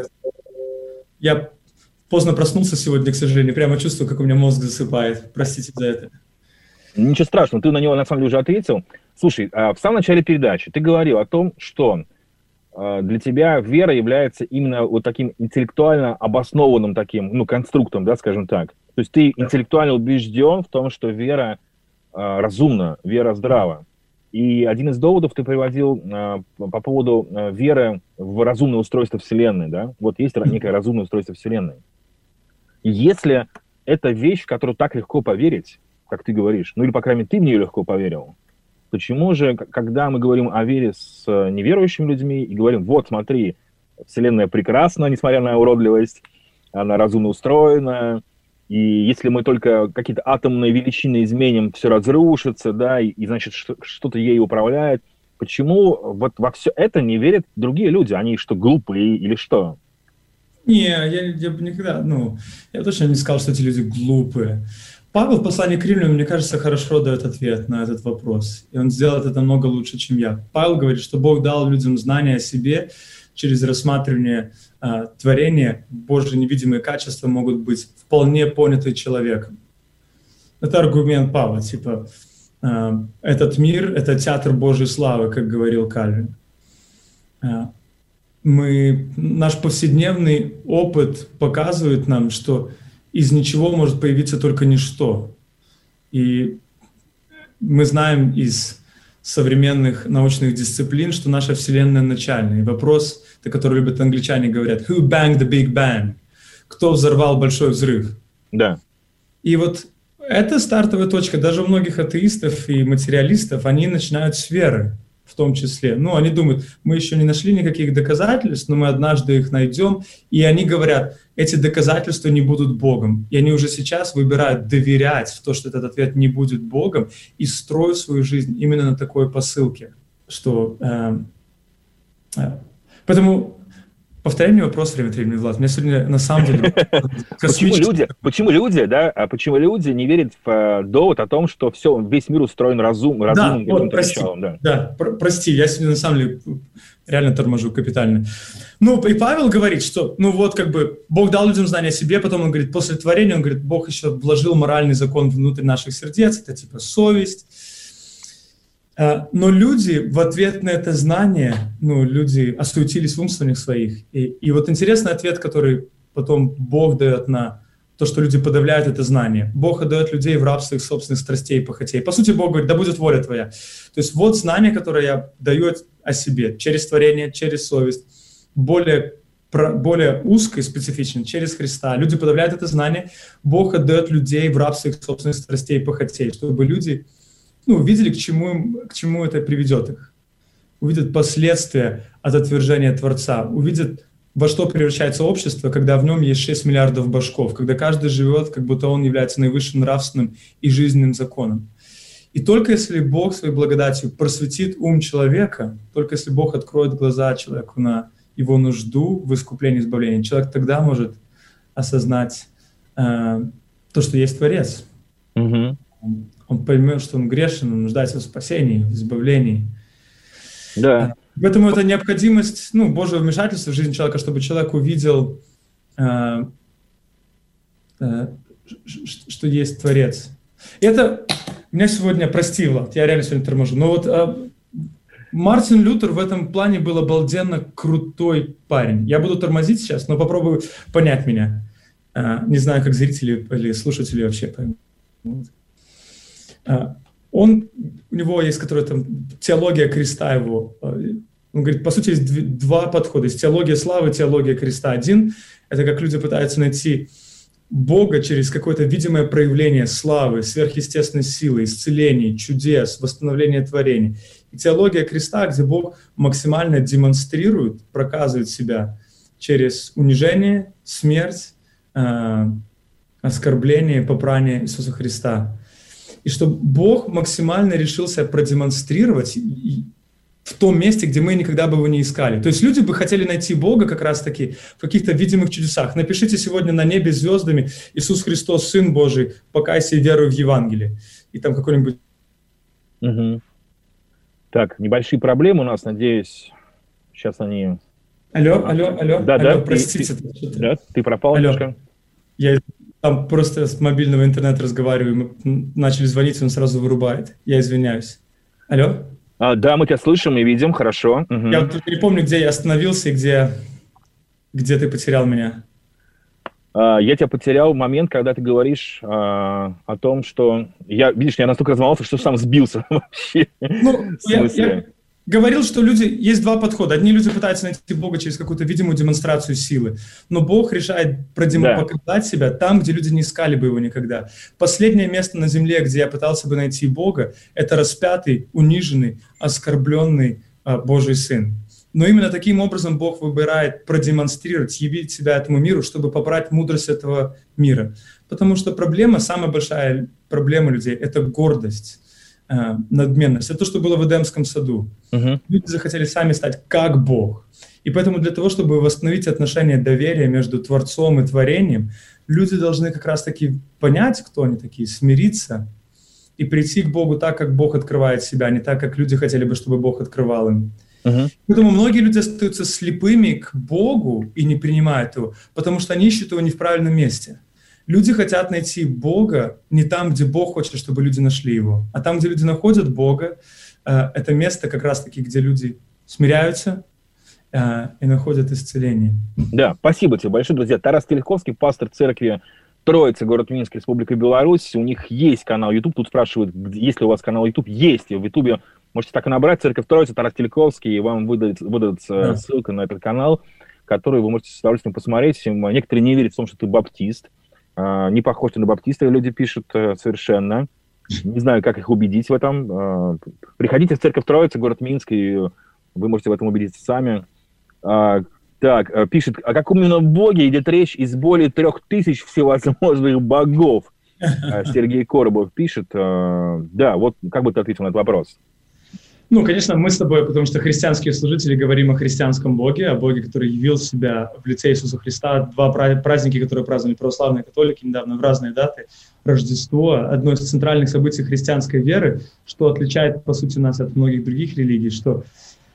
я поздно проснулся сегодня, к сожалению. Прямо чувствую, как у меня мозг засыпает. Простите за это. Ничего страшного, ты на него на самом деле уже ответил. Слушай, в самом начале передачи ты говорил о том, что для тебя вера является именно таким интеллектуально обоснованным таким, конструктом, да, скажем так. То есть ты интеллектуально убежден в том, что вера разумна, вера здрава. И один из доводов ты приводил по поводу веры в разумное устройство Вселенной, да? Вот есть некое разумное устройство Вселенной. И если это вещь, в которую так легко поверить, как ты говоришь, или, по крайней мере, ты в нее легко поверил, почему же, когда мы говорим о вере с неверующими людьми и говорим, вот, смотри, Вселенная прекрасна, несмотря на уродливость, она разумно устроена, и если мы только какие-то атомные величины изменим, все разрушится, да, и значит, что-то ей управляет. Почему вот во все это не верят другие люди? Они что, глупые или что? Не, я бы никогда, я точно не сказал, что эти люди глупые. Павел в послании к Римлянам, мне кажется, хорошо дает ответ на этот вопрос. И он сделает это намного лучше, чем я. Павел говорит, что Бог дал людям знания о себе через рассматривание творения. Божьи невидимые качества могут быть вполне поняты человеком. Это аргумент Павла, этот мир – это театр Божьей славы, как говорил Кальвин. Наш повседневный опыт показывает нам, что из ничего может появиться только ничто. И мы знаем из современных научных дисциплин, что наша Вселенная начальная. И вопрос, который любят англичане, говорят, who banged the big bang? Кто взорвал большой взрыв? Да. И вот эта стартовая точка, даже у многих атеистов и материалистов, они начинают с веры. В том числе. Они думают, мы еще не нашли никаких доказательств, но мы однажды их найдем. И они говорят, эти доказательства не будут Богом. И они уже сейчас выбирают доверять в то, что этот ответ не будет Богом, и строят свою жизнь именно на такой посылке. Поэтому повторяй мне вопрос время от времени, Влад. Мне сегодня на самом деле Почему люди не верят в довод о том, что весь мир устроен разумным каким-то началом? Да, прости, я сегодня на самом деле реально торможу капитально. И Павел говорит, что Бог дал людям знания о себе, потом он говорит, после творения, он говорит, Бог еще вложил моральный закон внутрь наших сердец, это совесть. Но люди в ответ на это знание, люди осуетились в умствованиях своих. И вот интересный ответ, который потом Бог дает на то, что люди подавляют это знание. Бог отдает людей в рабство их собственных страстей и похотей. По сути, Бог говорит, да будет воля твоя. То есть вот знание, которое я даю о себе через творение, через совесть, более более узко и специфично, через Христа. Люди подавляют это знание, Бог отдает людей в рабство их собственных страстей и похотей, чтобы люди увидели, к чему это приведет их. Увидят последствия от отвержения Творца, увидят, во что превращается общество, когда в нем есть 6 миллиардов башков, когда каждый живет, как будто он является наивысшим нравственным и жизненным законом. И только если Бог своей благодатью просветит ум человека, только если Бог откроет глаза человеку на его нужду в искуплении и избавлении, человек тогда может осознать то, что есть Творец. Угу. Он поймет, что он грешен, он нуждается в спасении, в избавлении. Да. Поэтому это необходимость Божьего вмешательства в жизнь человека, чтобы человек увидел, что есть Творец. И это меня сегодня простило, я реально сегодня торможу. Но вот Мартин Лютер в этом плане был обалденно крутой парень. Я буду тормозить сейчас, но попробую понять меня. Не знаю, как зрители или слушатели вообще поймут. У него есть, который там, теология креста его. Он говорит, по сути, есть два подхода. Есть теология славы, теология креста. Один – это как люди пытаются найти Бога через какое-то видимое проявление славы, сверхъестественной силы, исцелений, чудес, восстановления творений. И теология креста, где Бог максимально демонстрирует, проказывает себя через унижение, смерть, оскорбление, попрание Иисуса Христа. И чтобы Бог максимально решился продемонстрировать в том месте, где мы никогда бы его не искали. То есть люди бы хотели найти Бога как раз-таки в каких-то видимых чудесах. Напишите сегодня на небе звездами «Иисус Христос, Сын Божий, покайся и веруй в Евангелие». И там какой-нибудь... Угу. Так, небольшие проблемы у нас, надеюсь, сейчас они... Алло, Да, простите. Ты пропал немножко. Я там просто с мобильного интернета разговариваю, мы начали звонить, он сразу вырубает. Я извиняюсь. Алло? Да, мы тебя слышим и видим, хорошо. Угу. Я вот не помню, где я остановился и где ты потерял меня. Я тебя потерял в момент, когда ты говоришь о том, что... Видишь, я настолько разволновался, что сам сбился вообще. Я говорил, что есть два подхода. Одни люди пытаются найти Бога через какую-то видимую демонстрацию силы, но Бог решает показать себя там, где люди не искали бы его никогда. Последнее место на земле, где я пытался бы найти Бога, это распятый, униженный, оскорбленный Божий Сын. Но именно таким образом Бог выбирает продемонстрировать, явить себя этому миру, чтобы побрать мудрость этого мира. Потому что самая большая проблема людей – это гордость. Надменность. Это то, что было в Эдемском саду. Люди захотели сами стать как Бог. И поэтому для того, чтобы восстановить отношения доверия между Творцом и творением, люди должны как раз-таки понять, кто они такие, смириться и прийти к Богу так, как Бог открывает себя, а не так, как люди хотели бы, чтобы Бог открывал им. Поэтому многие люди остаются слепыми к Богу и не принимают его, потому что они ищут его не в правильном месте. Люди хотят найти Бога не там, где Бог хочет, чтобы люди нашли Его. А там, где люди находят Бога, это место как раз-таки, где люди смиряются и находят исцеление. Да, спасибо тебе большое, друзья. Тарас Теляховский, пастор церкви Троицы, город Минск, Республика Беларусь. У них есть канал YouTube. Тут спрашивают, есть ли у вас канал YouTube. Есть. В YouTube можете так и набрать «Церковь Троицы», Тарас Теляховский, и вам выдадут ссылка на этот канал, который вы можете с удовольствием посмотреть. Некоторые не верят в том, что ты баптист. Не похож на баптиста, люди пишут совершенно. Не знаю, как их убедить в этом. Приходите в Церковь Троицы, город Минск, и вы можете в этом убедиться сами. Так, пишет, о каком именно боге идет речь из более 3000 всевозможных богов? Сергей Коробов пишет. Да, вот как бы ты ответил на этот вопрос? Конечно, мы с тобой, потому что христианские служители, говорим о христианском Боге, о Боге, который явил себя в лице Иисуса Христа. Два праздники, которые праздновали православные католики недавно в разные даты. Рождество – одно из центральных событий христианской веры, что отличает, по сути, нас от многих других религий, что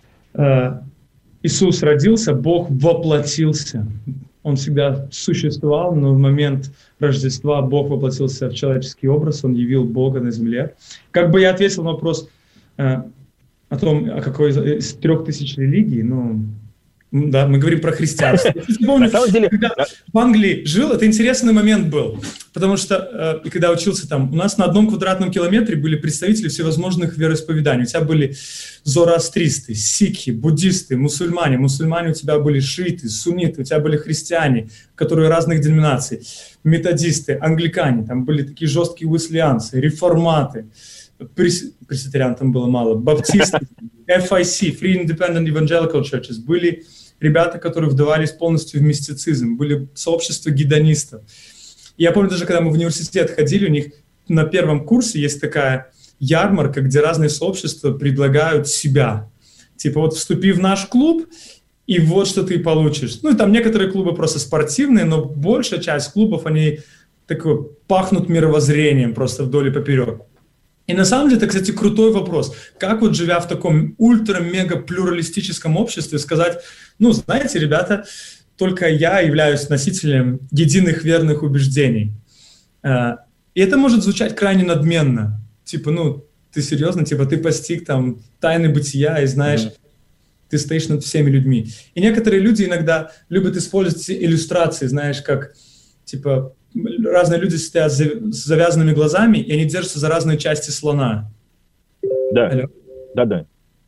Иисус родился, Бог воплотился. Он всегда существовал, но в момент Рождества Бог воплотился в человеческий образ, Он явил Бога на земле. Как бы я ответил на вопрос о том, о какой из 3000 религий, Да, мы говорим про христианство. На самом деле, когда в Англии жил, это интересный момент был, потому что, и когда учился там, у нас на 1 квадратном километре были представители всевозможных вероисповеданий. У тебя были зороастристы, сикхи, буддисты, мусульмане. Мусульмане у тебя были шииты, сунниты, у тебя были христиане, которые разных деноминаций, методисты, англикане, там были такие жесткие уэслианцы, реформаты, пресвитериан там было мало, баптисты, FIC, Free Independent Evangelical Churches, были ребята, которые вдавались полностью в мистицизм, были сообщества гедонистов. Я помню, даже когда мы в университет ходили, у них на первом курсе есть такая ярмарка, где разные сообщества предлагают себя. Типа вот вступи в наш клуб, и вот что ты получишь. Ну и там некоторые клубы просто спортивные, но большая часть клубов, они такой, пахнут мировоззрением просто вдоль и поперек. И на самом деле это, кстати, крутой вопрос. Как вот живя в таком ультра-мега-плюралистическом обществе сказать, ну, знаете, ребята, только я являюсь носителем единых верных убеждений. И это может звучать крайне надменно. Типа, ну, ты серьезно? Типа, ты постиг там тайны бытия и знаешь, ты стоишь над всеми людьми. И некоторые люди иногда любят использовать иллюстрации, знаешь, как, типа, разные люди стоят с завязанными глазами, и они держатся за разные части слона. Да, алло. Да.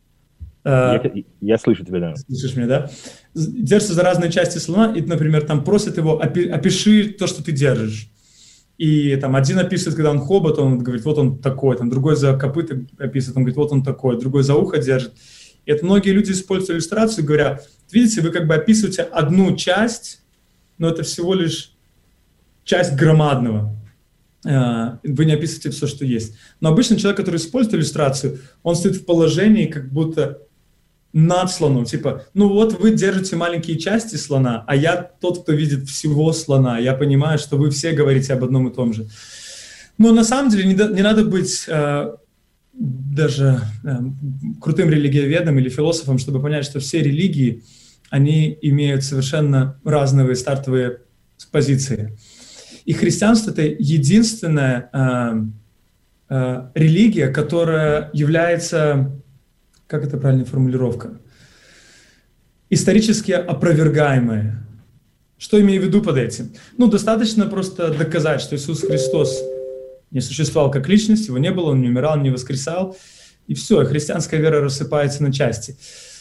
Я слышу тебя, да. Слышишь меня, да? Держатся за разные части слона, и, например, там просят его, опиши то, что ты держишь. И там один описывает, когда он хобот, он говорит, вот он такой, там другой за копыта описывает, он говорит, вот он такой, другой за ухо держит. И это многие люди используют иллюстрацию, говоря, видите, вы как бы описываете одну часть, но это всего лишь часть громадного. Вы не описываете все, что есть. Но обычно человек, который использует иллюстрацию, он стоит в положении как будто над слоном. Типа, ну вот вы держите маленькие части слона, а я тот, кто видит всего слона. Я понимаю, что вы все говорите об одном и том же. Но на самом деле не надо быть даже крутым религиоведом или философом, чтобы понять, что все религии, они имеют совершенно разные стартовые позиции. И христианство – это единственная религия, которая является, как это правильная формулировка, исторически опровергаемая. Что имею в виду под этим? Ну, достаточно просто доказать, что Иисус Христос не существовал как личность, его не было, он не умирал, не воскресал, и все, и христианская вера рассыпается на части.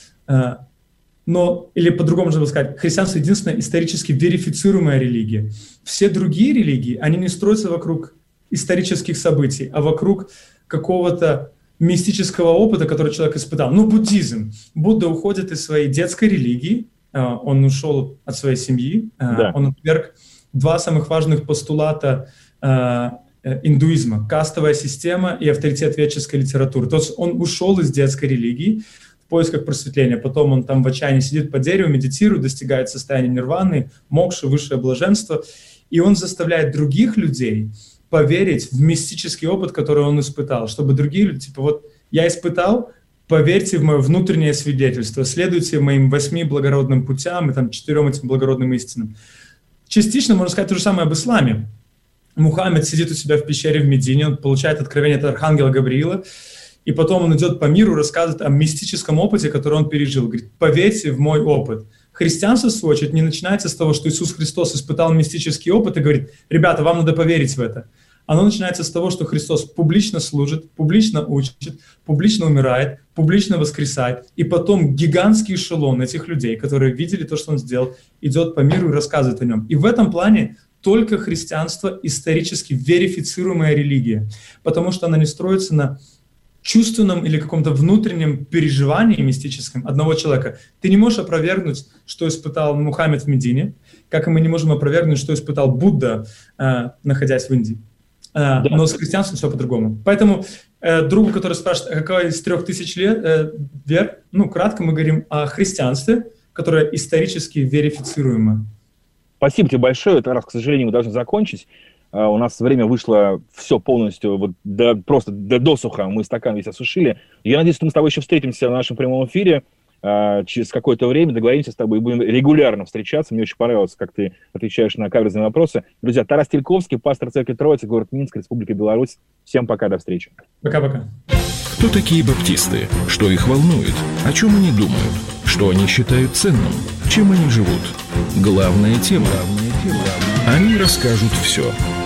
Но, или по-другому можно сказать, христианство единственная исторически верифицируемая религия. Все другие религии, они не строятся вокруг исторических событий, а вокруг какого-то мистического опыта, который человек испытал. Ну, буддизм. Будда уходит из своей детской религии, он ушел от своей семьи, он отверг 2 самых важных постулата индуизма – кастовая система и авторитет ведической литературы. То есть он ушел из детской религии, в поисках просветления. Потом он там в отчаянии сидит под деревом, медитирует, достигает состояния нирваны, мокши, высшее блаженство. И он заставляет других людей поверить в мистический опыт, который он испытал. Чтобы другие люди, типа, вот я испытал, поверьте в мое внутреннее свидетельство, следуйте моим 8 благородным путям и там 4 этим благородным истинам. Частично можно сказать то же самое об исламе. Мухаммед сидит у себя в пещере в Медине, он получает откровение от архангела Гавриила, и потом он идет по миру, рассказывает о мистическом опыте, который он пережил. Говорит, поверьте в мой опыт. Христианство, в свою очередь, не начинается с того, что Иисус Христос испытал мистический опыт и говорит, ребята, вам надо поверить в это. Оно начинается с того, что Христос публично служит, публично учит, публично умирает, публично воскресает. И потом гигантский эшелон этих людей, которые видели то, что он сделал, идет по миру и рассказывает о нем. И в этом плане только христианство исторически верифицируемая религия, потому что она не строится на чувственном или каком-то внутреннем переживании мистическом одного человека. Ты не можешь опровергнуть, что испытал Мухаммед в Медине, как и мы не можем опровергнуть, что испытал Будда, находясь в Индии. Но с христианством все по-другому. Поэтому другу, который спрашивает, какая из 3000 лет вер, ну, кратко мы говорим о христианстве, которое исторически верифицируемо. Спасибо тебе большое. Это раз, к сожалению, мы должны закончить. У нас время вышло все полностью, вот просто до досуха, мы стакан весь осушили. Я надеюсь, что мы с тобой еще встретимся в нашем прямом эфире через какое-то время, договоримся с тобой и будем регулярно встречаться. Мне очень понравилось, как ты отвечаешь на каверзные вопросы. Друзья, Тарас Тельковский, пастор Церкви Троицы, город Минск, Республика Беларусь. Всем пока, до встречи. Пока-пока. Кто такие баптисты? Что их волнует? О чем они думают? что они считают ценным, чем они живут. Главная тема. Они расскажут все.